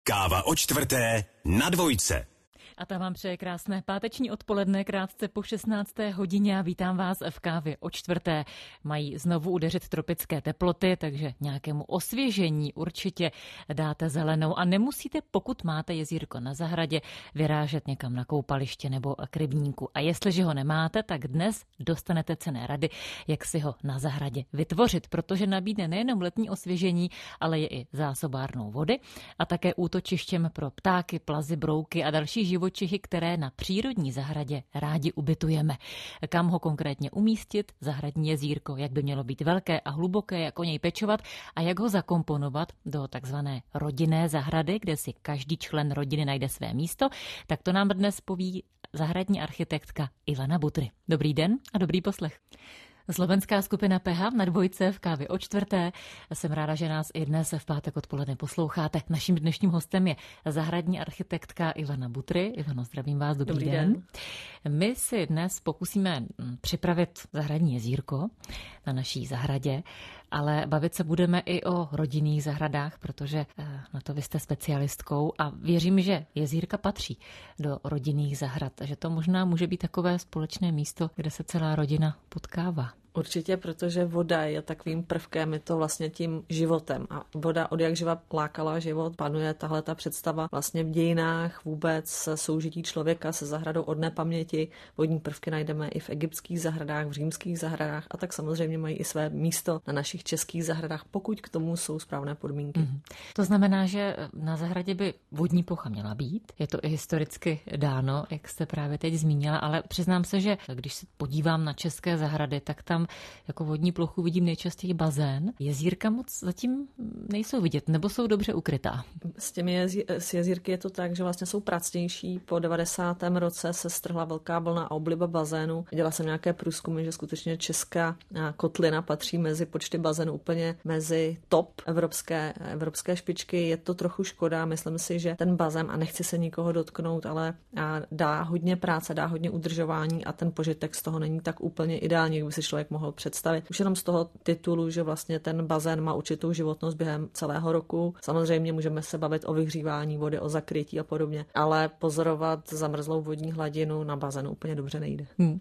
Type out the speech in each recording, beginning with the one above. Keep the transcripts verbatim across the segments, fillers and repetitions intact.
Káva o čtvrté na dvojce. A ta vám přeje krásné páteční odpoledne, krátce po šestnácté hodině a vítám vás v Kávě o čtvrté. Mají znovu udeřit tropické teploty, takže nějakému osvěžení určitě dáte zelenou a nemusíte, pokud máte jezírko na zahradě, vyrážet někam na koupaliště nebo k rybníku. A jestliže ho nemáte, tak dnes dostanete cenné rady, jak si ho na zahradě vytvořit, protože nabídne nejenom letní osvěžení, ale je i zásobárnou vody a také útočištěm pro ptáky, plazy, brouky a další živočichy, které na přírodní zahradě rádi ubytujeme. Kam ho konkrétně umístit, zahradní jezírko, jak by mělo být velké a hluboké, jak o něj pečovat a jak ho zakomponovat do takzvané rodinné zahrady, kde si každý člen rodiny najde své místo, tak to nám dnes poví zahradní architektka Ivana Butry. Dobrý den a dobrý poslech. Slovenská skupina P H na dvojce v Kávě o čtvrté. Jsem ráda, že nás i dnes v pátek odpoledne posloucháte. Naším dnešním hostem je zahradní architektka Ivana Butry. Ivano, zdravím vás, dobrý, dobrý den. den. My si dnes pokusíme připravit zahradní jezírko na naší zahradě, ale bavit se budeme i o rodinných zahradách, protože na to vy jste specialistkou a věřím, že jezírka patří do rodinných zahrad, že to možná může být takové společné místo, kde se celá rodina potkává. Určitě, protože voda je takovým prvkem, je to vlastně tím životem a voda od jak živa lákala život, panuje tahle ta představa vlastně v dějinách vůbec soužití člověka se zahradou od nepaměti. Vodní prvky najdeme i v egyptských zahradách, v římských zahradách a tak samozřejmě mají i své místo na našich českých zahradách, pokud k tomu jsou správné podmínky. Mm. To znamená, že na zahradě by vodní plocha měla být. Je to i historicky dáno, jak jste právě teď zmínila, ale přiznám se, že když se podívám na české zahrady, tak tam jako vodní plochu vidím nejčastěji bazén. Jezírka moc zatím nejsou vidět, nebo jsou dobře ukrytá? S těmi jezí, s jezírky je to tak, že vlastně jsou pracnější. Po devadesátém roce se strhla velká vlna a obliba bazénu. Dělala jsem nějaké průzkumy, že skutečně česká kotlina patří mezi počty bazénů úplně mezi top evropské, evropské špičky. Je to trochu škoda, myslím si, že ten bazén, a nechci se nikoho dotknout, ale dá hodně práce, dá hodně udržování a ten požitek z toho není tak úplně ideální, jak by si člověk mohl představit. Už jenom z toho titulu, že vlastně ten bazén má určitou životnost během celého roku. Samozřejmě můžeme se bavit o vyhřívání vody, o zakrytí a podobně, ale pozorovat zamrzlou vodní hladinu na bazénu úplně dobře nejde. Hmm.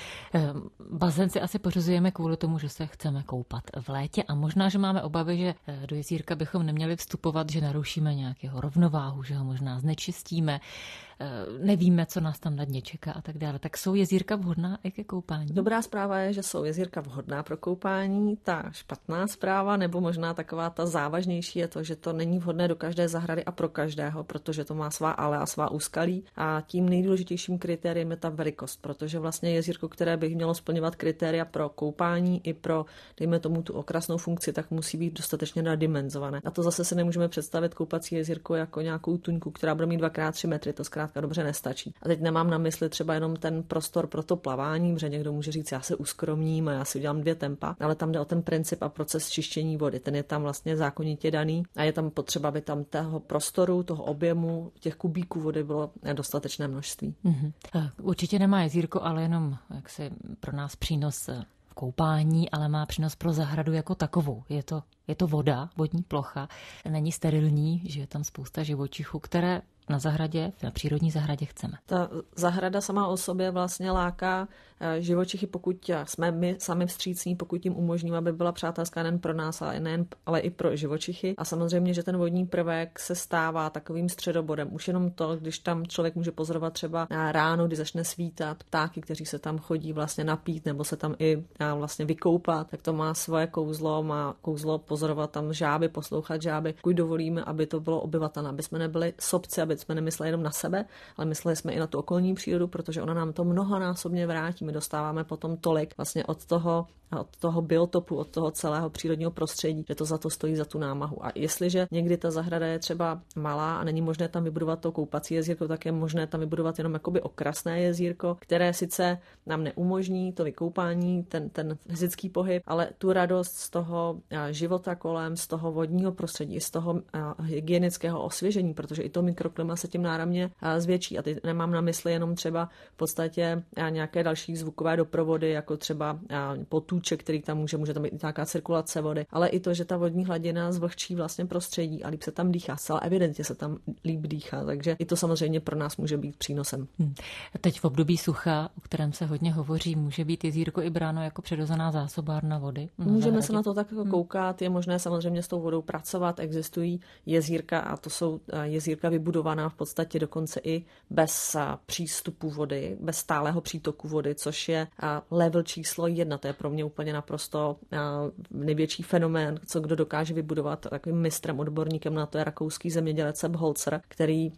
Bazén si asi pořizujeme kvůli tomu, že se chceme koupat v létě a možná, že máme obavy, že do jezírka bychom neměli vstupovat, že narušíme nějakého rovnováhu, že ho možná znečistíme, nevíme, co nás tam na dně čeká a tak dále. Tak jsou jezírka vhodná i ke koupání? Dobrá zpráva je, že jsou jezírka vhodná pro koupání. Ta špatná zpráva, nebo možná taková ta závažnější, je to, že to není vhodné do každé zahrady a pro každého, protože to má svá ale a svá úskalí. A tím nejdůležitějším kritériem je ta velikost, protože vlastně jezírko, které by mělo splňovat kritéria pro koupání i pro, dejme tomu, tu okrasnou funkci, tak musí být dostatečně nadimenzované. A to zase si nemůžeme představit koupací jezírko jako nějakou tuňku, která bude mít dvakrát tři metry, to zkrátka dobře nestačí. A teď nemám na mysli třeba jenom ten prostor pro to plavání, protože někdo může říct, já se uskromním a já si udělám dvě tempa, ale tam jde o ten princip a proces čištění vody. Ten je tam vlastně zákonitě daný a je tam potřeba, aby tam toho prostoru, toho objemu, těch kubíků vody bylo dostatečné množství. Mm-hmm. Určitě nemá jezírko, ale jenom jak se pro nás přínos v koupání, ale má přínos pro zahradu jako takovou. Je to, je to voda, vodní plocha, není sterilní, že je tam spousta živočichů, které na zahradě, na přírodní zahradě chceme. Ta zahrada sama o sobě vlastně láká živočichy, pokud jsme my sami vstřícní, pokud jim umožníme, aby byla přátelská nejen pro nás, ale, nejen, ale i pro živočichy. A samozřejmě, že ten vodní prvek se stává takovým středobodem. Už jenom to, když tam člověk může pozorovat třeba ráno, kdy začne svítat, ptáky, kteří se tam chodí vlastně napít nebo se tam i vlastně vykoupat, tak to má svoje kouzlo, má kouzlo pozorovat tam žáby, poslouchat žáby. Pokud dovolíme, aby to bylo obyvatelné, aby jsme nebyli sobci, aby jsme nemysleli jenom na sebe, ale mysleli jsme i na tu okolní přírodu, protože ona nám to mnohonásobně vrátí. My dostáváme potom tolik vlastně od toho, od toho biotopu, od toho celého přírodního prostředí, že to za to stojí za tu námahu. A jestliže někdy ta zahrada je třeba malá a není možné tam vybudovat to koupací jezírko, tak je možné tam vybudovat jenom jakoby okrasné jezírko, které sice nám neumožní to vykoupání, ten, ten fyzický pohyb, ale tu radost z toho života kolem, z toho vodního prostředí, z toho hygienického osvěžení, protože i to mikroklima se tím náramně zvětší. A teď nemám na mysli jenom třeba v podstatě nějaké další zvukové doprovody, jako třeba potůčky rtůče, který tam může, může tam být nějaká cirkulace vody, ale i to, že ta vodní hladina zvlhčí vlastně prostředí a líp se tam dýchá. Zcela evidentně se tam líp dýchá, takže i to samozřejmě pro nás může být přínosem. Hmm. Teď v období sucha, o kterém se hodně hovoří, může být jezírko i bráno jako přirozená zásobárna vody? Můžeme zahradě. Se na to tak koukat, je možné samozřejmě s tou vodou pracovat, existují jezírka a to jsou jezírka vybudovaná v podstatě dokonce i bez přístupu vody, bez stálého přítoku vody, což je level číslo jedna. To je pro mě úplně naprosto největší fenomén, co kdo dokáže vybudovat. Takovým mistrem, odborníkem na to je rakouský zemědělec Sepp Holzer, který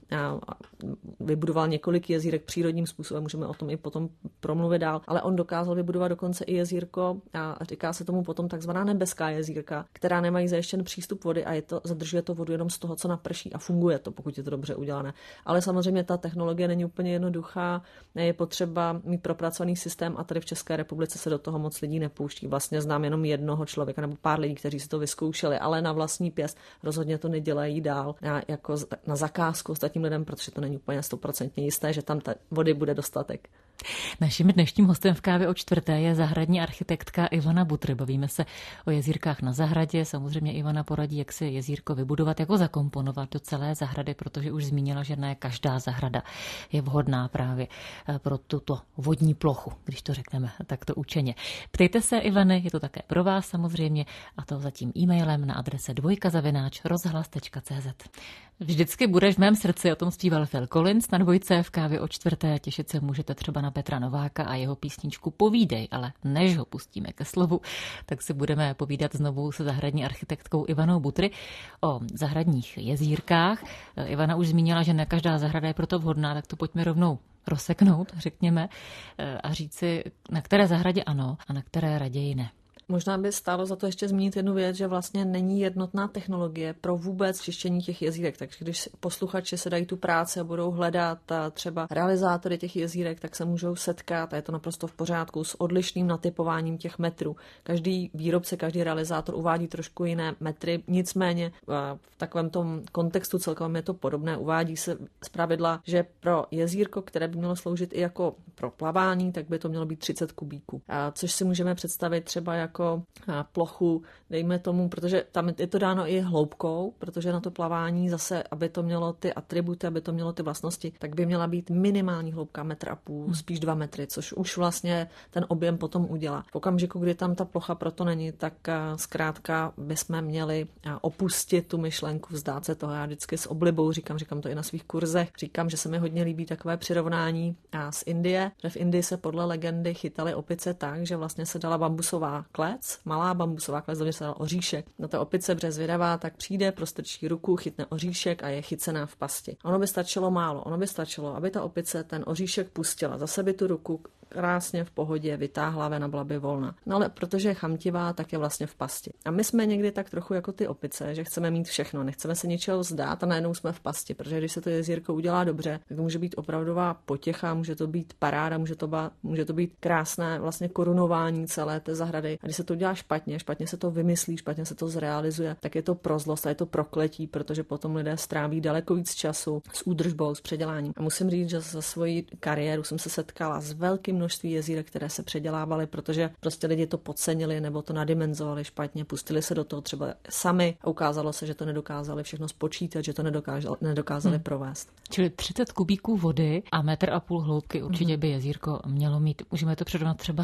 vybudoval několik jezírek přírodním způsobem, můžeme o tom i potom promluvit dál, ale on dokázal vybudovat dokonce i jezírko a říká se tomu potom takzvaná nebeská jezírka, která nemají zajištěn přístup vody a je to, zadržuje to vodu jenom z toho, co naprší a funguje to, pokud je to dobře udělané. Ale samozřejmě ta technologie není úplně jednoduchá, je potřeba mít propracovaný systém a tady v České republice se do toho moc lidí nepouští. Vlastně znám jenom jednoho člověka nebo pár lidí, kteří si to vyzkoušeli, ale na vlastní pěst rozhodně to nedělají dál jako na zakázku ostatním lidem, protože to není úplně stoprocentně jisté, že tam ta vody bude dostatek. Naším dnešním hostem v Kávě o čtvrté je zahradní architektka Ivana Butr. Bavíme se o jezírkách na zahradě. Samozřejmě Ivana poradí, jak si jezírko vybudovat, jako zakomponovat do celé zahrady, protože už zmínila, že ne každá zahrada je vhodná právě pro tuto vodní plochu, když to řekneme takto učeně. Ptejte se Ivany, je to také pro vás samozřejmě, a to zatím e-mailem na adrese dvojka zavináč rozhlas tečka cé zet. Vždycky budeš v mém srdci, o tom zpíval Phil Collins na Dvojce v Kávě o čtvrté. Těšit se můžete třeba na Petra Nováka a jeho písničku Povídej, ale než ho pustíme ke slovu, tak si budeme povídat znovu se zahradní architektkou Ivanou Butry o zahradních jezírkách. Ivana už zmínila, že ne každá zahrada je proto vhodná, tak to pojďme rovnou rozseknout, řekněme, a říci, na které zahradě ano a na které raději ne. Možná by stálo za to ještě zmínit jednu věc, že vlastně není jednotná technologie pro vůbec čištění těch jezírek. Takže když posluchači se dají tu práci a budou hledat třeba realizátory těch jezírek, tak se můžou setkat a je to naprosto v pořádku s odlišným natypováním těch metrů. Každý výrobce, každý realizátor uvádí trošku jiné metry, nicméně v takovém tom kontextu celkovém je to podobné. Uvádí se zpravidla, že pro jezírko, které by mělo sloužit i jako pro plavání, tak by to mělo být třicet kubíků. A což si můžeme představit třeba jako jako plochu, dejme tomu, protože tam je to dáno i hloubkou, protože na to plavání zase, aby to mělo ty atributy, aby to mělo ty vlastnosti, tak by měla být minimální hloubka metr a půl, hmm. spíš dva metry, což už vlastně ten objem potom udělá. V okamžiku, kdy tam ta plocha proto není, tak zkrátka bychom měli opustit tu myšlenku, vzdát se toho. Já vždycky s oblibou říkám, říkám to i na svých kurzech, říkám, že se mi hodně líbí takové přirovnání a z Indie, že v Indii se podle legendy chytaly opice tak, že vlastně se dala bambusová klec, malá bambusová klec, dovnitř se dal oříšek. Na té opice bře zvědavá, tak přijde, prostrčí ruku, chytne oříšek a je chycená v pasti. Ono by stačilo málo, ono by stačilo, aby ta opice ten oříšek pustila, zase by tu ruku krásně v pohodě vytáhla ven a byla by volná. No ale protože je chamtivá, tak je vlastně v pasti. A my jsme někdy tak trochu jako ty opice, že chceme mít všechno, nechceme se něčeho vzdát a najednou jsme v pasti, protože když se to jezírko udělá dobře, tak to může být opravdová potěcha, může to být paráda, může to, ba, může to být krásné vlastně korunování celé té zahrady. A když se to udělá špatně, špatně se to vymyslí, špatně se to zrealizuje, tak je to prozlost a je to prokletí, protože potom lidé stráví daleko víc času s údržbou, s předěláním. A musím říct, že za svoji kariéru jsem se setkala s velkým množství jezírek, které se předělávaly, protože prostě lidi to podcenili nebo to nadimenzovali špatně, pustili se do toho třeba sami a ukázalo se, že to nedokázali všechno spočítat, že to nedokázali, nedokázali hmm. provést. Čili třicet kubíků vody a metr a půl hloubky určitě hmm. by jezírko mělo mít. Můžeme to přirovnat třeba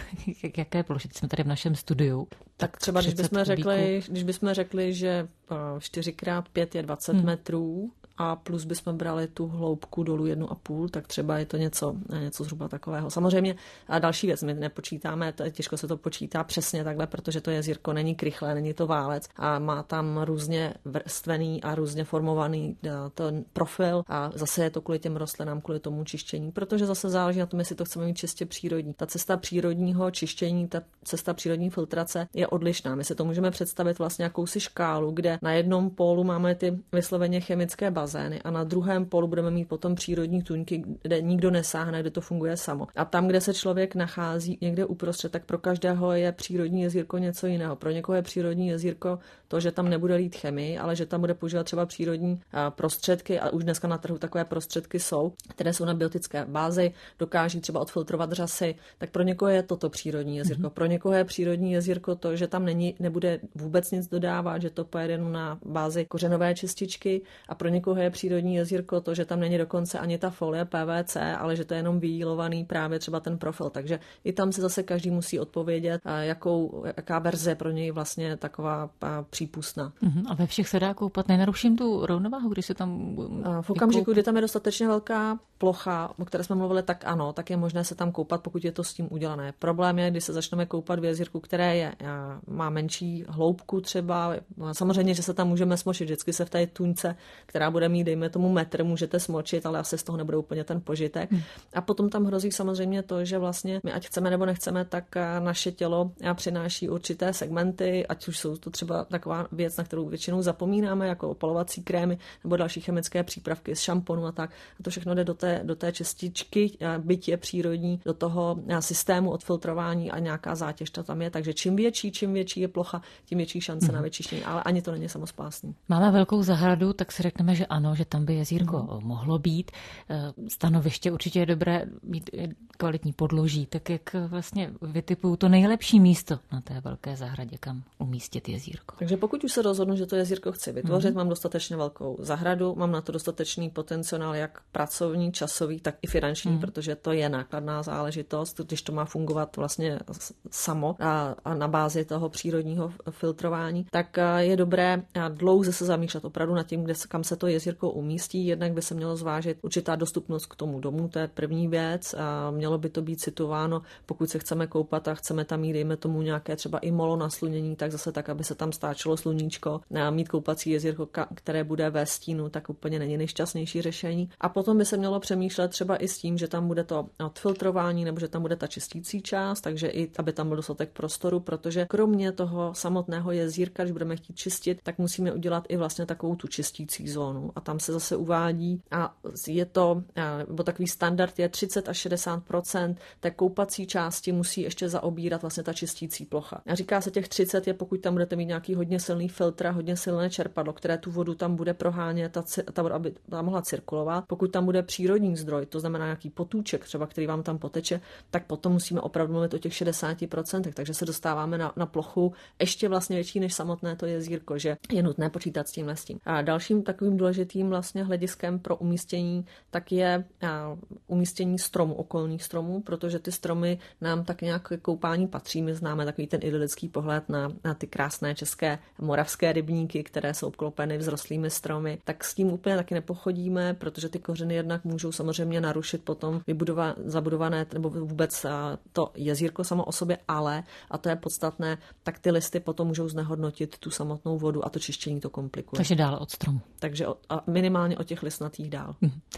k jaké ploše? Jsme tady v našem studiu. Tak třeba, když bychom, řekli, když bychom řekli, že čtyři krát pět je dvacet hmm. metrů, a plus bychom brali tu hloubku dolů jednu a půl, tak třeba je to něco, něco zhruba takového. Samozřejmě a další věc, my nepočítáme, to, těžko se to počítá přesně takhle, protože to jezírko není krychlé, není to válec a má tam různě vrstvený a různě formovaný ten profil a zase je to kvůli těm rostlinám, kvůli tomu čištění, protože zase záleží na tom, jestli to chceme mít čistě přírodní. Ta cesta přírodního čištění, ta cesta přírodní filtrace je odlišná. My si to můžeme představit vlastně jakousi škálu, kde na jednom pólu máme ty vysloveně chemické bazény a na druhém polu budeme mít potom přírodní tůňky, kde nikdo nesáhne, kde to funguje samo. A tam, kde se člověk nachází někde uprostřed, tak pro každého je přírodní jezírko něco jiného. Pro někoho je přírodní jezírko to, že tam nebude lít chemii, ale že tam bude používat třeba přírodní prostředky a už dneska na trhu takové prostředky jsou, které jsou na biotické bázi, dokáží třeba odfiltrovat řasy, tak pro někoho je toto přírodní jezírko. Mm-hmm. Pro někoho je přírodní jezírko to, že tam není, nebude vůbec nic dodávat, že to pojede jenom na bázi kořenové čističky a pro někoho je přírodní jezírko to, že tam není dokonce ani ta folie P V C, ale že to je jenom vyjílovaný právě třeba ten profil. Takže i tam se zase každý musí odpovědět, jakou, jaká verze pro něj vlastně taková přípustná. Mm-hmm. A ve všech se dá koupat. Nenaruším tu rovnováhu, když se tam... V okamžiku, kdy tam je dostatečně velká plocha, o které jsme mluvili, tak ano, tak je možné se tam koupat, pokud je to s tím udělané. Problém je, když se začneme koupat v jezírku, které je, má menší hloubku třeba. Samozřejmě, že se tam můžeme smočit. Vždycky se v té tuňce, která bude mít, dejme tomu metr, můžete smočit, ale asi z toho nebude úplně ten požitek. Hmm. A potom tam hrozí samozřejmě to, že vlastně my, ať chceme nebo nechceme, tak naše tělo přináší určité segmenty, ať už jsou to třeba taková věc, na kterou většinou zapomínáme, jako opalovací krémy nebo další chemické přípravky z šamponu a tak. A to všechno jde do té, do té čističky, byť je přírodní, do toho systému odfiltrování a nějaká zátěž to tam je. Takže čím větší, čím větší je plocha, tím větší šance mm. na vyčištění, ale ani to není samospásný. Máme velkou zahradu, tak si řekneme, že ano, že tam by jezírko mm. mohlo být. Stanoviště určitě je dobré mít kvalitní podloží, tak jak vlastně vytipuju to nejlepší místo na té velké zahradě, kam umístit jezírko. Takže pokud už se rozhodnu, že to jezírko chci vytvořit, mm. mám dostatečně velkou zahradu, mám na to dostatečný potenciál jak pracovní, časový, tak i finanční, mm. protože to je nákladná záležitost, když to má fungovat vlastně samo a, a na bázi toho přírodního filtrování, tak je dobré dlouze se zamýšlet opravdu nad tím, kde, kam se to jezírko umístí. Jednak by se mělo zvážit určitá dostupnost k tomu domu, to je první věc. A mělo by to být situováno, pokud se chceme koupat a chceme tam mít, dejme tomu nějaké třeba i molo na slunění, tak zase tak, aby se tam stáčelo sluníčko. A mít koupací jezírko, které bude ve stínu, tak úplně není nejšťastnější řešení. A potom by se mělo přemýšlet třeba i s tím, že tam bude to odfiltrování nebo že tam bude ta čistící část, takže i aby tam byl dostatek prostoru, protože kromě toho samotného jezírka, když budeme chtít čistit, tak musíme udělat i vlastně takovou tu čistící zónu. A tam se zase uvádí, a je to, nebo takový standard je třicet až šedesát procent té koupací části musí ještě zaobírat vlastně ta čistící plocha. A říká se těch třicet je, pokud tam budete mít nějaký hodně silný filtr, hodně silné čerpadlo, které tu vodu tam bude prohánět, ta, ta voda, aby tam mohla cirkulovat. Pokud tam bude přírodní zdroj, to znamená nějaký potůček, třeba který vám tam poteče, tak potom musíme opravdu mluvit o těch šedesáti procentech, takže se dostáváme na, na plochu ještě vlastně větší než samotné to jezírko, že je nutné počítat s tímhle s tím. A dalším takovým důležitým vlastně hlediskem pro umístění tak je umístění stromů, okolních stromů, protože ty stromy nám tak nějak koupání patří. My známe takový ten idylický pohled na, na ty krásné české moravské rybníky, které jsou obklopeny vzrostlými stromy, tak s tím úplně taky nepochodíme, protože ty kořeny jednak můžou samozřejmě narušit potom vybudova, zabudované nebo vůbec to jezírko samo o sobě, ale, a to je podstatné, tak ty listy potom můžou znehodnotit tu samotnou vodu a to čištění to komplikuje. Takže dál od stromu. Takže o, a minimálně od těch listnatých dál.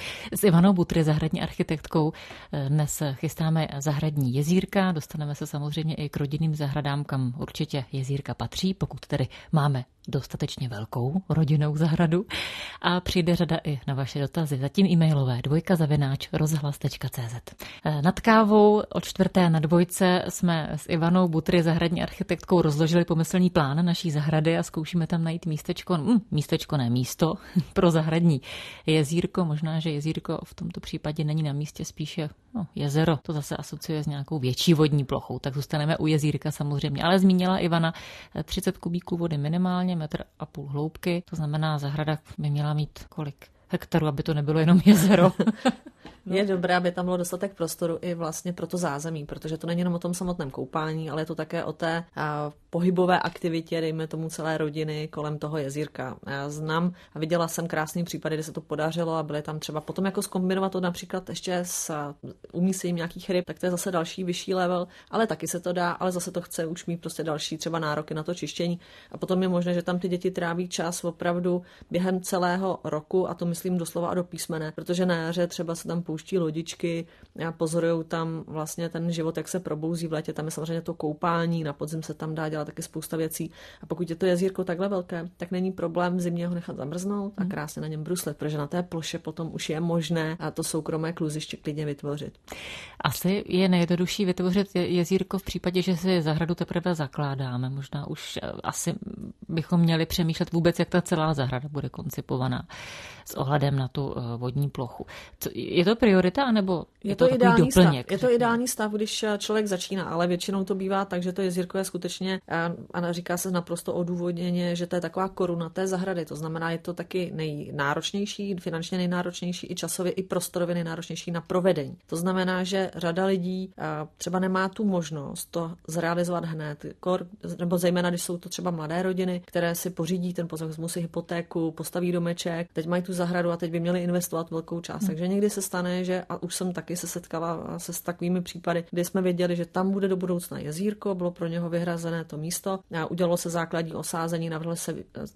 S Ivanou Butry, zahradní architektkou, dnes chystáme zahradní jezírka. Dostaneme se samozřejmě i k rodinným zahradám, kam určitě jezírka patří, pokud tedy máme dostatečně velkou rodinnou zahradu. A přijde řada i na vaše dotazy. Zatím e-mailové dvojka zavináč rozhlas tečka cé zet. Nad kávou od čtvrté na dvojce jsme s Ivanou Butry, zahradní architektkou, rozložili pomyslný plán naší zahrady a zkoušíme tam najít místečko, hm, místečko ne místo, pro zahradní jezírko. Možná, že jezírko v tomto případě není na místě, spíše no, jezero. To zase asociuje s nějakou větší vodní plochou, tak zůstaneme u jezírka samozřejmě. Ale zmínila Ivana třicet kubíků vody minimálně, metr a půl hloubky, to znamená, zahrada by měla mít kolik hektarů, aby to nebylo jenom jezero. No. Je dobré, aby tam bylo dostatek prostoru i vlastně pro to zázemí, protože to není jenom o tom samotném koupání, ale je to také o té a, pohybové aktivitě, dejme tomu celé rodiny kolem toho jezírka. Já znám a viděla jsem krásný případy, kde se to podařilo a byly tam třeba potom jako zkombinovat to například ještě s umístěním nějakých ryb, tak to je zase další vyšší level, ale taky se to dá, ale zase to chce už mít prostě další třeba nároky na to čištění. A potom je možné, že tam ty děti tráví čas opravdu během celého roku, a to myslím doslova a do písmene, protože na jaře třeba se tam pouští lodičky a pozorujou tam vlastně ten život, jak se probouzí v létě. Tam je samozřejmě to koupání, na podzim se tam dá dělat dělat taky spousta věcí. A pokud je to jezírko takhle velké, tak není problém v zimě ho nechat zamrznout a krásně na něm bruslet, protože na té ploše potom už je možné a to soukromé kluziště klidně vytvořit. Asi je nejjednodušší vytvořit jezírko v případě, že si zahradu teprve zakládáme. Možná už asi bychom měli přemýšlet vůbec, jak ta celá zahrada bude koncipovaná s ohledem na tu vodní plochu. Je to priorita, anebo je, je to, to ideální doplněk? Stav. Je to ideální stav, když člověk začíná, ale většinou to bývá tak, že to jezírko je skutečně, a říká se naprosto odůvodněně, že to je taková koruna té zahrady. To znamená, je to taky nejnáročnější, finančně nejnáročnější, i časově, i prostorově nejnáročnější na provedení. To znamená, že řada lidí třeba nemá tu možnost to zrealizovat hned, nebo zejména, když jsou to třeba mladé rodiny, které si pořídí ten pozemek, musí hypotéku, postaví domeček, teď mají tu zahradu a teď by měli investovat velkou část. Hmm. Takže někdy se stane, že, a už jsem taky se setkala se s takovými případy, kdy jsme věděli, že tam bude do budoucna jezírko, bylo pro něho vyhrazené to místo, a udělalo se základní osázení, navrhly se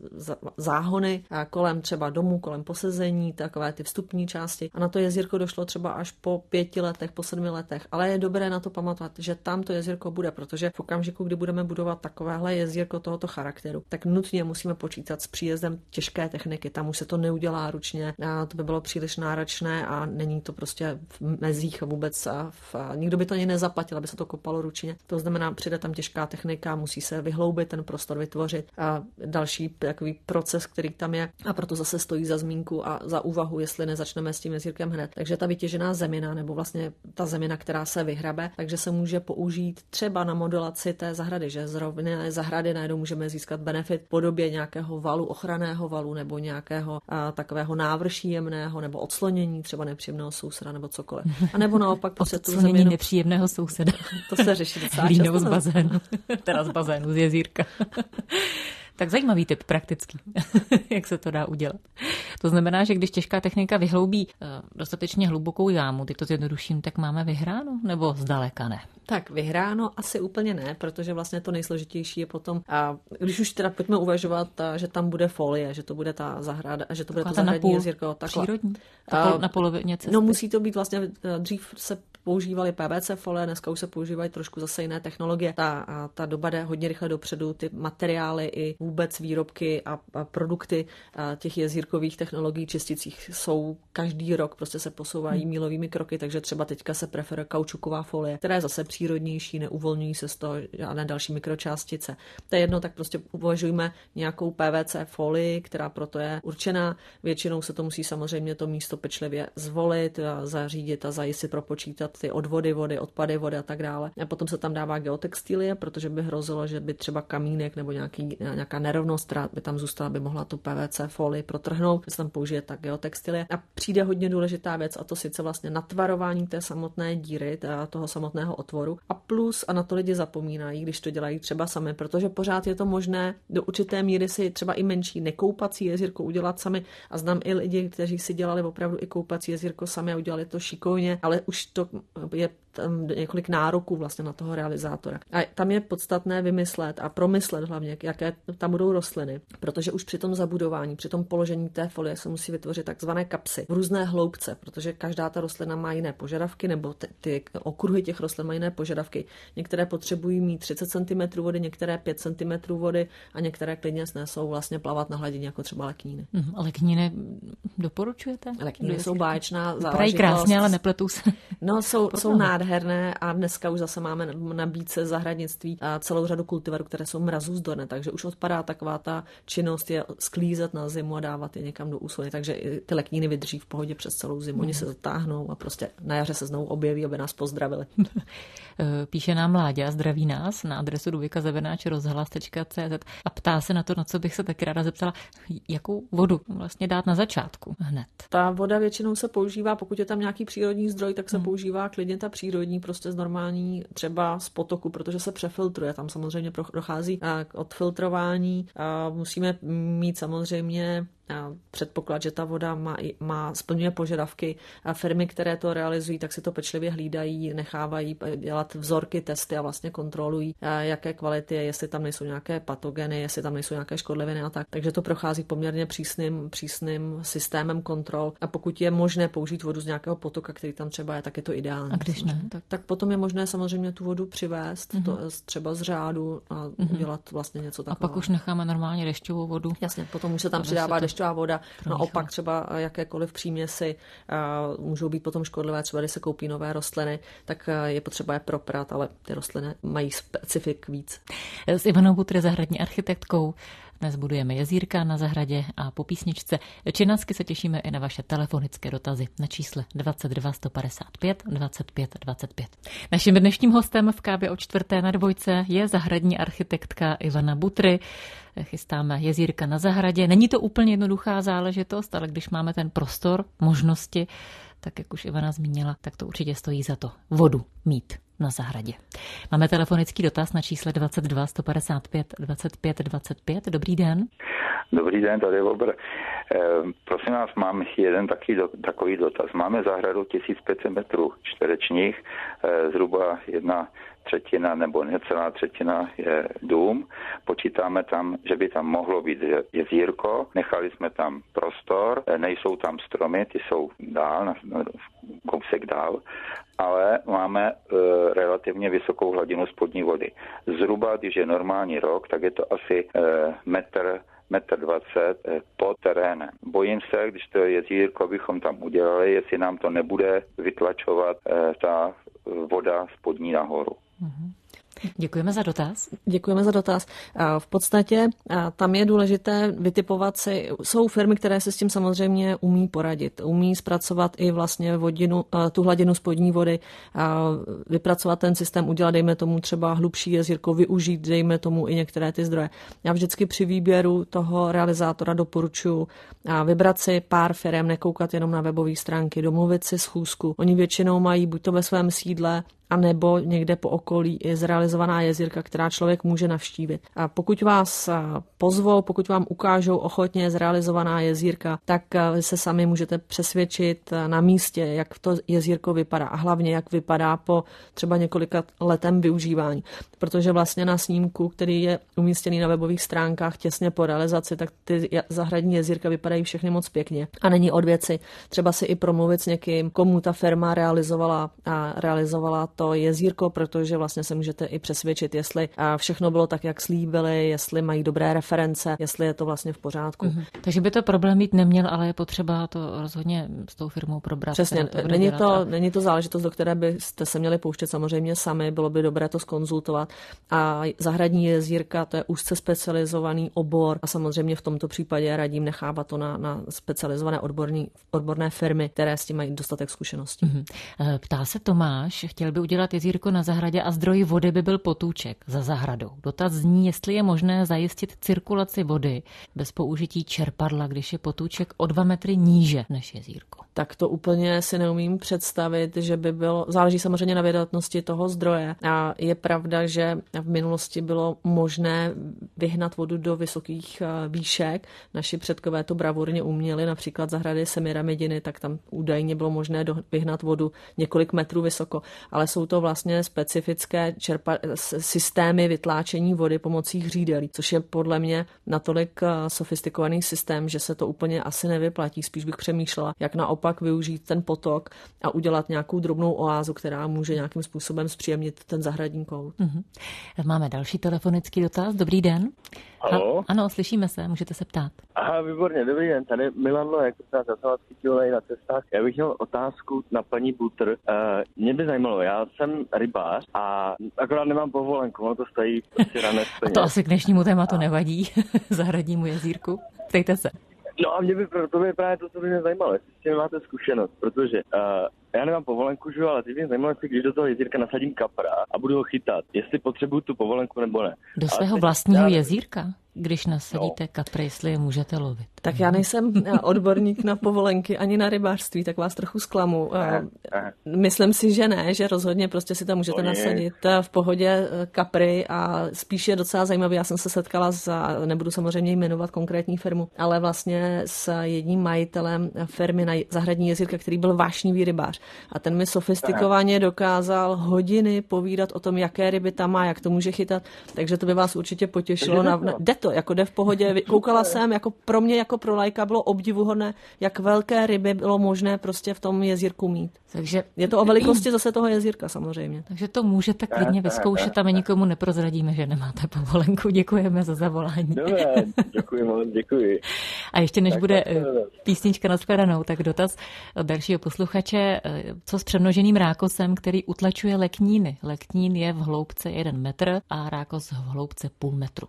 záhony a kolem třeba domu, kolem posezení, takové ty vstupní části. A na to jezírko došlo třeba až po pěti letech, po sedmi letech. Ale je dobré na to pamatovat, že tam to jezírko bude, protože v okamžiku, kdy budeme budovat takovéhle jezírko tohoto charakteru, tak nutně musíme počítat s příjezdem těžké techniky. Tam už se to neudělá ručně, a to by bylo příliš náročné a není to prostě v mezích vůbec. A v, a nikdo by to ani nezaplatil, aby se to kopalo ručně. To znamená, přijde tam těžká technika, musí se vyhloubit ten prostor, vytvořit a další takový proces, který tam je. A proto zase stojí za zmínku a za úvahu, jestli nezačneme s tím jezírkem hned. Takže ta vytěžená zemina, nebo vlastně ta zemina, která se vyhrabe, takže se může použít třeba na modelaci té zahrady, že z rovné zahrady najednou můžeme získat benefit v podobě nějakého valu, ochranného valu nebo nějakého a, takového návrší jemného nebo odslonění třeba nepříjemného souseda nebo cokoliv. A nebo naopak prostě tu zeminu nepříjemného souseda. To se řeší docela často. Z bazénu. Teda z bazénu, z jezírka. Tak zajímavý tip praktický, jak se to dá udělat. To znamená, že když těžká technika vyhloubí dostatečně hlubokou jámu, teď to zjednoduším, tak máme vyhráno, nebo zdaleka ne? Tak vyhráno asi úplně ne, protože vlastně to nejsložitější je potom, a když už teda pojďme uvažovat, že tam bude folie, že to bude ta zahrada, že to bude to zahradní jezírko. Přírodní? Ta na polovině cesty? No musí to být vlastně, dřív se používali P V C folie, dneska už se používají trošku zase jiné technologie. Ta, a ta doba jde hodně rychle dopředu, ty materiály i vůbec výrobky a, a produkty a těch jezírkových technologií čisticích jsou každý rok, prostě se posouvají mílovými kroky, takže třeba teďka se preferuje kaučuková folie, která je zase přírodnější, neuvolňují se z toho žádné další mikročástice. To je jedno, tak prostě uvažujme nějakou P V C folii, která proto je určená. Většinou se to musí samozřejmě to místo pečlivě zvolit, a zařídit a zajistit, propočítat ty odvody vody, odpady vody a tak dále. A potom se tam dává geotextilie, protože by hrozilo, že by třeba kamínek nebo nějaký, nějaká nerovnost, která by tam zůstala, by mohla tu P V C folii protrhnout, se tam použije ta geotextilie. A přijde hodně důležitá věc, a to sice vlastně natvarování té samotné díry, toho samotného otvoru. A plus, a na to lidi zapomínají, když to dělají třeba sami, protože pořád je to možné do určité míry si třeba i menší nekoupací jezírko udělat sami. A znám i lidi, kteří si dělali opravdu i koupací jezírko sami a udělali to šikovně, ale už to je tam několik nároků vlastně na toho realizátora. A tam je podstatné vymyslet a promyslet hlavně, jaké tam budou rostliny, protože už při tom zabudování, při tom položení té folie se musí vytvořit takzvané kapsy v různé hloubce, protože každá ta rostlina má jiné požadavky, nebo ty, ty okruhy těch rostlin mají jiné požadavky. Některé potřebují mít třicet centimetrů vody, některé pět centimetrů vody a některé klidně snesou vlastně plavat na hladině, jako třeba lekníny. Mm, a lekníny doporučujete? Lekníny jsou báječná záležitost. Vypadají krásně, ale nepletou se. No, jsou, jsou nádherné a dneska už zase máme na nabídce zahradnictví a celou řadu kultivarů, které jsou mrazůzdorné, takže už odpadá taková ta činnost je sklízet na zimu a dávat je někam do úsony, takže ty lekníny vydrží v pohodě přes celou zimu. Mm. Oni se zatáhnou a prostě na jaře se znovu objeví, aby nás pozdravili. Píše nám Láďa, zdraví nás na adresu dvojka zavináč rozhlas tečka cé zet a ptá se na to, na co bych se taky ráda zeptala, jakou vodu vlastně dát na začátku hned. Ta voda většinou se používá, pokud je tam nějaký přírodní zdroj, tak se hmm. používá klidně ta přírodní, prostě z normální, třeba z potoku, protože se přefiltruje. Tam samozřejmě dochází k odfiltrování a musíme mít samozřejmě předpoklad, že ta voda má, má splňuje požadavky. A firmy, které to realizují, tak si to pečlivě hlídají, nechávají dělat vzorky, testy a vlastně kontrolují, jaké kvality je, jestli tam nejsou nějaké patogeny, jestli tam nejsou nějaké škodliviny a tak. Takže to prochází poměrně přísným, přísným systémem kontrol. A pokud je možné použít vodu z nějakého potoka, který tam třeba je, tak je to ideální. A když ne? Tak, tak potom je možné samozřejmě tu vodu přivést, mm-hmm. to, třeba z řádu a mm-hmm. udělat vlastně něco takového. A pak už necháme normálně dešťovou vodu. Jasně, potom už se tam přidává dešťová voda. Naopak třeba jakékoliv příměsi uh, můžou být potom škodlivé, třeba když se koupí nové rostliny, tak uh, je potřeba je proprat, ale ty rostliny mají specifik víc. S Ivanou Butry, zahradní architektkou, dnes budujeme jezírka na zahradě a po písničce Činansky se těšíme i na vaše telefonické dotazy na čísle dvacet dva sto padesát pět dvacet pět dvacet pět. Naším dnešním hostem v Kávě o čtvrté na dvojce je zahradní architektka Ivana Butry. Chystáme jezírka na zahradě. Není to úplně jednoduchá záležitost, ale když máme ten prostor, možnosti, tak jak už Ivana zmínila, tak to určitě stojí za to vodu mít na zahradě. Máme telefonický dotaz na čísle dvacet dva sto padesát pět dvacet pět dvacet pět. Dobrý den. Dobrý den, tady je Vobr. E, prosím vás, mám jeden taky do, takový dotaz. Máme zahradu tisíc pět set metrů čtverečních, e, zhruba jedna třetina nebo necelá třetina je dům. Počítáme tam, že by tam mohlo být jezírko. Nechali jsme tam prostor, e, nejsou tam stromy, ty jsou dál, na, na, kousek dál, ale máme e, relativně vysokou hladinu spodní vody. Zhruba, když je normální rok, tak je to asi e, metr metr dvacet pod terénem. Bojím se, když to jezírko bychom tam udělali, jestli nám to nebude vytlačovat eh, ta voda spodní nahoru. Mm-hmm. Děkujeme za dotaz. Děkujeme za dotaz. V podstatě tam je důležité vytipovat si, jsou firmy, které se s tím samozřejmě umí poradit. Umí zpracovat i vlastně vodinu, tu hladinu spodní vody, vypracovat ten systém, udělat, dejme tomu třeba hlubší jezírko, využít, dejme tomu i některé ty zdroje. Já vždycky při výběru toho realizátora doporučuji vybrat si pár firem, nekoukat jenom na webové stránky, domluvit si schůzku. Oni většinou mají buď to ve svém sídle, a nebo někde po okolí je zrealizovaná jezírka, která člověk může navštívit. A pokud vás pozvou, pokud vám ukážou ochotně zrealizovaná jezírka, tak se sami můžete přesvědčit na místě, jak to jezírko vypadá a hlavně, jak vypadá po třeba několika letem využívání. Protože vlastně na snímku, který je umístěný na webových stránkách těsně po realizaci, tak ty zahradní jezírka vypadají všechny moc pěkně. A není od věci třeba si i promluvit s někým, komu ta firma realizovala a realizovala to jezírko, protože vlastně se můžete i přesvědčit, jestli všechno bylo tak, jak slíbili, jestli mají dobré reference, jestli je to vlastně v pořádku. Mm-hmm. Takže by to problém mít neměl, ale je potřeba to rozhodně s tou firmou probrat. Přesně, to není, to, a... není to záležitost, do které byste se měli pouštět samozřejmě sami, bylo by dobré to zkonzultovat. A zahradní jezírka, to je úzce specializovaný obor a samozřejmě v tomto případě radím nechávat to na, na specializované odborní, odborné firmy, které s tím mají dostatek zkušeností. Mm-hmm. Ptá se Tomáš, chtěl by udělat jezírko na zahradě a zdroj vody by byl potůček za zahradou. Dotaz zní, jestli je možné zajistit cirkulaci vody bez použití čerpadla, když je potůček o dva metry níže než jezírko. Tak to úplně si neumím představit, že by bylo, záleží samozřejmě na vědatnosti toho zdroje. A je pravda, že v minulosti bylo možné vyhnat vodu do vysokých výšek. Naši předkové to bravurně uměli, například zahrady Semiramidiny, tak tam údajně bylo možné vyhnat vodu několik metrů vysoko, ale jsou to vlastně specifické čerpa, systémy vytláčení vody pomocí hřídelí, což je podle mě natolik sofistikovaný systém, že se to úplně asi nevyplatí. Spíš bych přemýšlela, jak naopak využít ten potok a udělat nějakou drobnou oázu, která může nějakým způsobem zpříjemnit ten zahradní kout. Mm-hmm. Máme další telefonický dotaz. Dobrý den. Halo? Ha, ano, slyšíme se, můžete se ptát. Aha, výborně, dobrý den, tady Milan Lojek, já jsem vás chytil na cestách. Já bych měl otázku na paní Butr. Uh, mě by zajímalo, já jsem rybář a akorát nemám povolenku, ono to stojí prostě rané A to asi k dnešnímu tématu a... nevadí, zahradnímu jezírku. Ptejte se. No a mě by, to by právě to, co by mě zajímalo, jestli s tím máte zkušenost, protože uh, já nemám povolenku, že, ale teď mě zajímalo, jestli když do toho jezírka nasadím kapra a budu ho chytat, jestli potřebuju tu povolenku nebo ne. Do svého vlastního já... jezírka? když nasadíte no. kapry, jestli je můžete lovit? Tak já nejsem odborník na povolenky ani na rybářství, tak vás trochu zklamu. Myslím si, že ne, že rozhodně prostě si tam můžete nasadit v pohodě kapry a spíš je docela zajímavý. Já jsem se setkala s, nebudu samozřejmě jmenovat konkrétní firmu, ale vlastně s jedním majitelem firmy na zahradní jezírka, který byl vášnivý rybář. A ten mi sofistikovaně dokázal hodiny povídat o tom, jaké ryby tam má, jak to může chytat, takže to by vás určitě potěšilo. Na, na, jde to, jako jde v pohodě. Koukala jsem, jako pro mě, jako pro laika bylo obdivuhodné, jak velké ryby bylo možné prostě v tom jezírku mít. Takže je to o velikosti zase toho jezírka samozřejmě. Takže to můžete klidně vyzkoušet a my nikomu neprozradíme, že nemáte povolenku. Děkujeme za zavolání. Dobré, děkuji moc, děkuji. A ještě než tak bude písnička na shledanou, tak dotaz od dalšího posluchače, co s přemnoženým rákosem, který utlačuje lekníny. Leknín je v hloubce jeden metr a rákos v hloubce půl metru.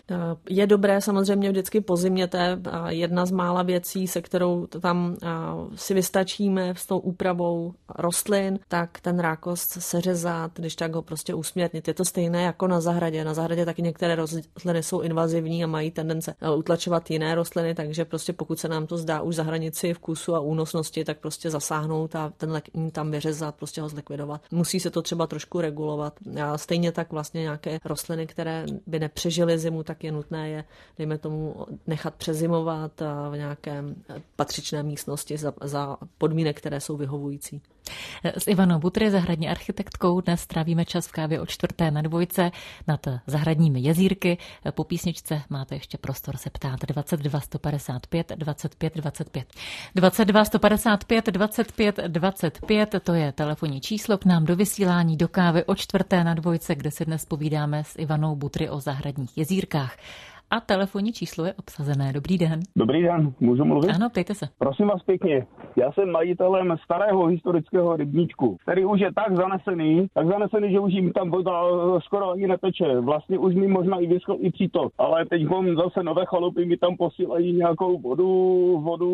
Je dobré samozřejmě vždycky po zimě, to je jedna z mála věcí, se kterou tam si vystačíme s tou úpravou rostlin, tak ten rákos seřezat, když tak ho prostě usměrnit. Je to stejné jako na zahradě. Na zahradě taky některé rostliny jsou invazivní a mají tendence utlačovat jiné rostliny, takže prostě pokud se nám to zdá už za hranici vkusu a únosnosti, tak prostě zasáhnout a ten leknín tam vyřezat, prostě ho zlikvidovat. Musí se to třeba trošku regulovat. A stejně tak vlastně nějaké rostliny, které by nepřežily zimu, tak je nutné je, dejme tomu, nechat přezimovat v nějaké patřičné místnosti za, za podmínek, které jsou vyhovující. S Ivanou Butry, zahradní architektkou, dnes trávíme čas v kávě o čtvrté na dvojce nad zahradními jezírky. Po písničce máte ještě prostor se ptát. dvacet dva sto padesát pět dvacet pět dvacet pět. dvacet dva sto padesát pět dvacet pět dvacet pět, to je telefonní číslo k nám do vysílání do kávy o čtvrté na dvojce, kde si dnes povídáme s Ivanou Butry o zahradních jezírkách. A telefonní číslo je obsazené. Dobrý den. Dobrý den, můžu mluvit? Ano, ptejte se. Prosím vás pěkně, já jsem majitelem starého historického rybníčku, který už je tak zanesený, tak zanesený, že už jim tam voda skoro ani neteče. Vlastně už mi možná i vyschl i přítok, ale teď mám zase nové chalupy, mi tam posílají nějakou vodu, vodu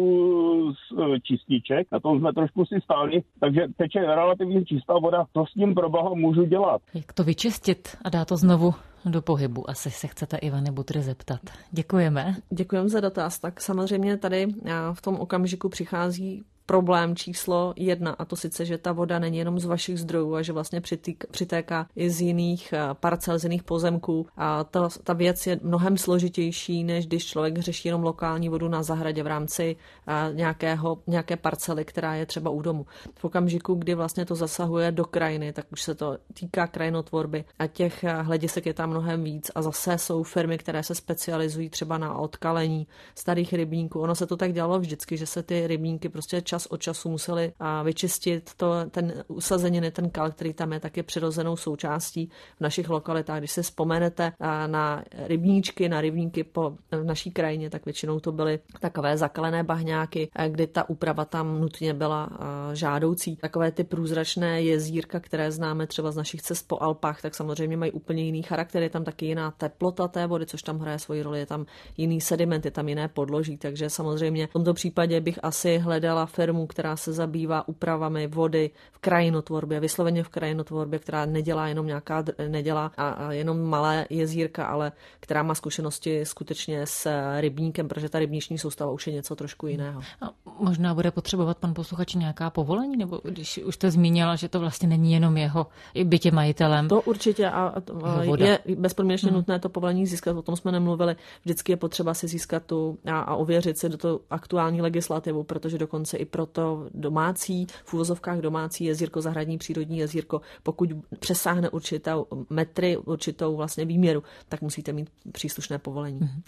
z čističek, na tom jsme trošku si stáli, takže teče relativně čistá voda. Co s tím pro boha můžu dělat? Jak to vyčistit a dá to znovu do pohybu? Asi se chcete Ivany Butry zeptat. Děkujeme. Děkujeme za dotaz. Tak samozřejmě tady v tom okamžiku přichází problém číslo jedna, a to sice, že ta voda není jenom z vašich zdrojů a že vlastně přitéká i z jiných parcel, z jiných pozemků. A ta, ta věc je mnohem složitější, než když člověk řeší jenom lokální vodu na zahradě v rámci nějakého, nějaké parcely, která je třeba u domu. V okamžiku, kdy vlastně to zasahuje do krajiny, tak už se to týká krajinotvorby a těch hledisek je tam mnohem víc a zase jsou firmy, které se specializují třeba na odkalení starých rybníků. Ono se to tak dělalo vždycky, že se ty rybníky prostě čas od času museli vyčistit to, ten usazeniny, ten kal, který tam je, tak je přirozenou součástí v našich lokalitách. Když si vzpomenete na rybníčky, na rybníky po v naší krajině, tak většinou to byly takové zakalené bahňáky, kdy ta úprava tam nutně byla žádoucí. Takové ty průzračné jezírka, které známe třeba z našich cest po Alpách, tak samozřejmě mají úplně jiný charakter. Je tam taky jiná teplota té vody, což tam hraje svoji roli, je tam jiný sediment, je tam jiné podloží, takže samozřejmě v tomto případě bych asi hledala firmu, která se zabývá úpravami vody v krajinotvorbě, vysloveně v krajinotvorbě, která nedělá jenom nějaká, nedělá a, a jenom malé jezírka, ale která má zkušenosti skutečně s rybníkem, protože ta rybniční soustava už je něco trošku jiného. A možná bude potřebovat pan posluchač nějaká povolení, nebo když už jste zmínila, že to vlastně není jenom jeho, i bytě majitelem. To určitě a, a je bezpodmínečně hmm. nutné to povolení získat, o tom jsme nemluvili. Vždycky je potřeba si získat tu a, a ověřit si do toho aktuální legislativu, protože dokonce i pro to domácí, v úvozovkách domácí jezírko, zahradní přírodní jezírko, pokud přesáhne určitou metry, určitou vlastně výměru, tak musíte mít příslušné povolení. Hmm.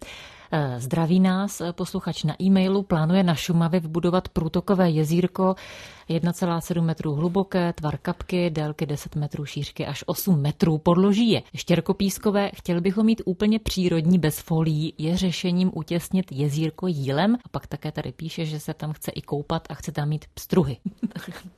Zdraví nás posluchač na e-mailu, plánuje na Šumavě vybudovat průtokové jezírko jedna celá sedm metrů hluboké, tvar kapky, délky deset metrů, šířky až osm metrů. Podloží je štěrkopískové, chtěl bych ho mít úplně přírodní, bez folií. Je řešením utěsnit jezírko jílem? A pak také tady píše, že se tam chce i koupat a chce tam mít pstruhy.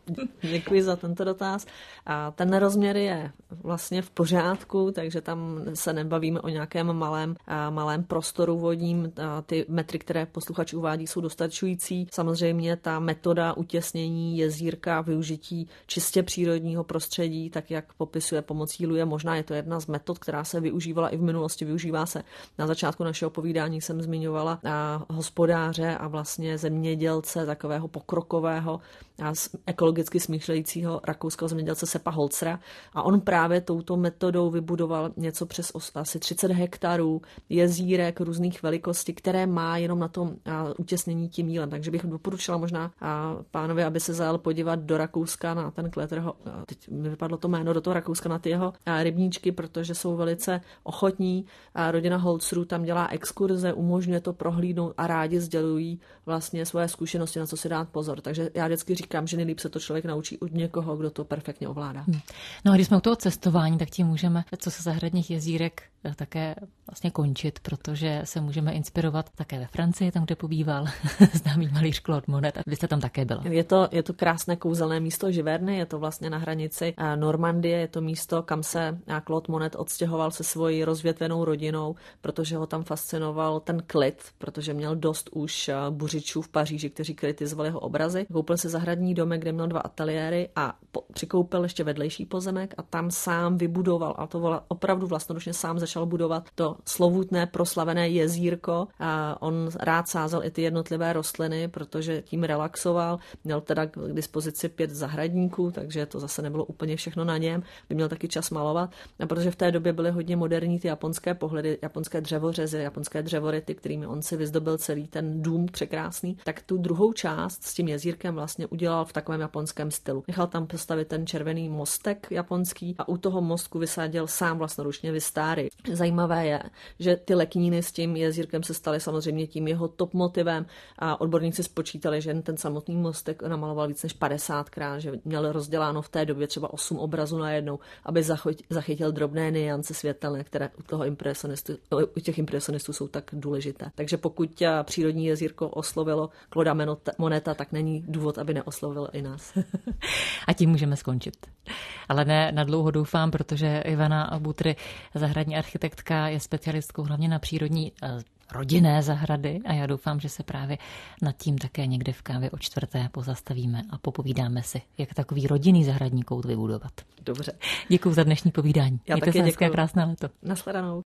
Děkuji za tento dotaz. A ten rozměr je vlastně v pořádku, takže tam se nebavíme o nějakém malém, malém prostoru vodním. Ty metry, které posluchač uvádí, jsou dostačující. Samozřejmě ta metoda utěsnění jezírka, využití čistě přírodního prostředí, tak jak popisuje pomocí luje, možná je to jedna z metod, která se využívala i v minulosti. Využívá se. Na začátku našeho povídání jsem zmiňovala a hospodáře a vlastně zemědělce, takového pokrokového a ekologicky smýšlejícího rakouského zemědělce Seppa Holzera. A on právě touto metodou vybudoval něco přes asi třicet hektarů jezírek různých velikostí, které má jenom na tom utěsnění tím jílem. Takže bych doporučila možná pánovi, aby se zajel podívat do Rakouska na ten Kletterho, teď mi vypadlo to jméno, do toho Rakouska na ty jeho rybníčky, protože jsou velice ochotní. A rodina Holzerů tam dělá exkurze, umožňuje to prohlídnout a rádi sdělují vlastně svoje zkušenosti, na co si dát pozor. Takže já vždycky říkám, že nejlíp se to člověk naučí od někoho, kdo to perfektně ovládá. Hmm. No a když jsme u toho cestování, tak tím můžeme, co se zahradních jezírek, také vlastně končit, protože se můžeme inspirovat také ve Francii, tam, kde pobýval známý malíř Claude Monet. A vy jste tam také byla. Je to, je to krásné kouzelné místo Giverny, je to vlastně na hranici Normandie, je to místo, kam se Claude Monet odstěhoval se svojí rozvětvenou rodinou, protože ho tam fascinoval ten klid, protože měl dost už buřičů v Paříži, kteří kritizovali jeho obrazy. Koupil se zahradní domek, kde měl dva ateliéry a po, přikoupil ještě vedlejší pozemek a tam sám vybudoval, a to opravdu vlastnoručně sám začal budovat to slovutné proslavené jezírko. A on rád sázel i ty jednotlivé rostliny, protože tím relaxoval. Měl teda k dispozici pět zahradníků, takže to zase nebylo úplně všechno na něm. By měl taky čas malovat. A protože v té době byly hodně moderní ty japonské pohledy, japonské dřevořezy, japonské dřevoryty, kterými on si vyzdobil celý ten dům překrásný, tak tu druhou část s tím jezírkem vlastně udělal v takovém japonském stylu. Nechal tam postavit ten červený mostek japonský a u toho mostku vysáděl sám vlastnoručně vistáry. Zajímavé je, že ty lekníny s tím jezírkem se staly samozřejmě tím jeho top motivem a odborníci spočítali, že ten samotný mostek namaloval víc než padesátkrát, že měl rozděláno v té době třeba osm obrazů najednou, aby zachytil drobné nuance světelné, které u toho impresionistu, u těch impresionistů jsou tak důležité. Takže pokud přírodní jezírko oslovilo Clauda Moneta, tak není důvod, aby neoslovilo i nás. A tím můžeme skončit. Ale ne na dlouho doufám, protože Ivana Butry, zahradní architektka, je specialistkou hlavně na přírodní rodinné zahrady a já doufám, že se právě nad tím také někde v Kávě o čtvrté pozastavíme a popovídáme si, jak takový rodinný zahradní kout vybudovat. Dobře. Děkuji za dnešní povídání. Já Mějte taky se hezké děkuju. Krásné léto. Nashledanou.